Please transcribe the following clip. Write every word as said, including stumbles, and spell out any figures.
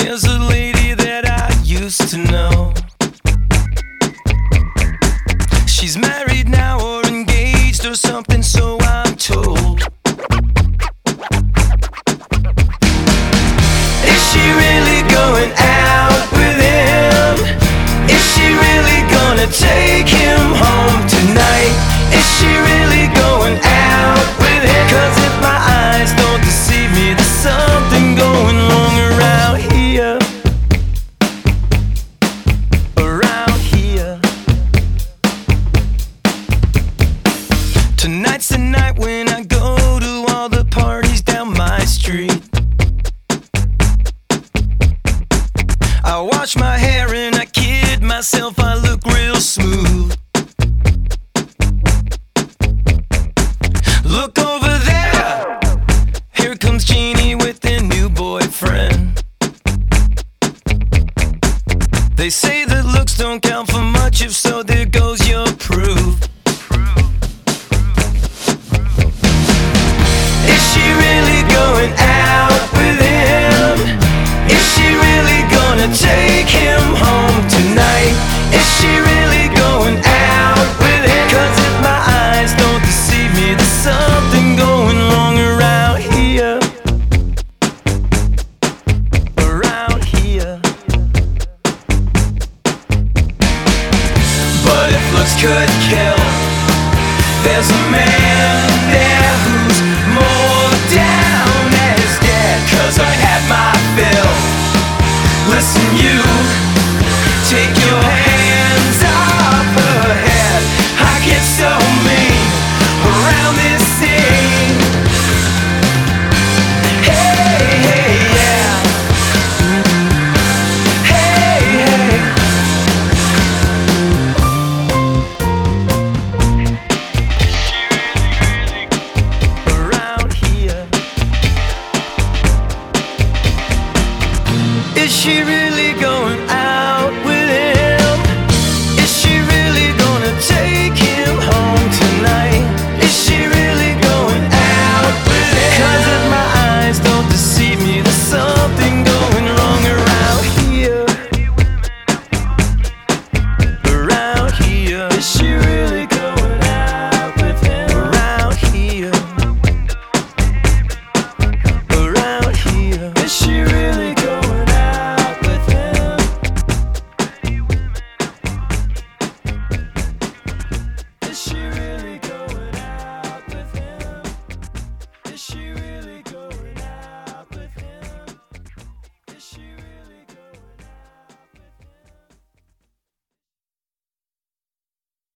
There's a lady that I used to know. She's married now or engaged or something, so I'm told. Is she really going out with him? Is she really gonna take him home tonight? Is she really going out with him? 'Cause if my eyes don't deceive me, there's something going wrong around here. Around here. Tonight's the night when I go to all the parties down my street. I wash my hair and I kid myself, I look real smooth. Look over there, here comes Jeannie with their new boyfriend. They say that looks don't count for much, if so, there goes your proof. Is she really going out with him? Is she really gonna take him home tonight? Is she really going out with him? 'Cause if my eyes don't deceive me, there's something going wrong around here. Around here. But if looks could kill, there's a man there who's more down as dead. 'Cause I had my fill. Listen, you, take your hands off her head. I get so mean around this scene. Hey, hey, yeah. Hey, hey. Around here. Is she really going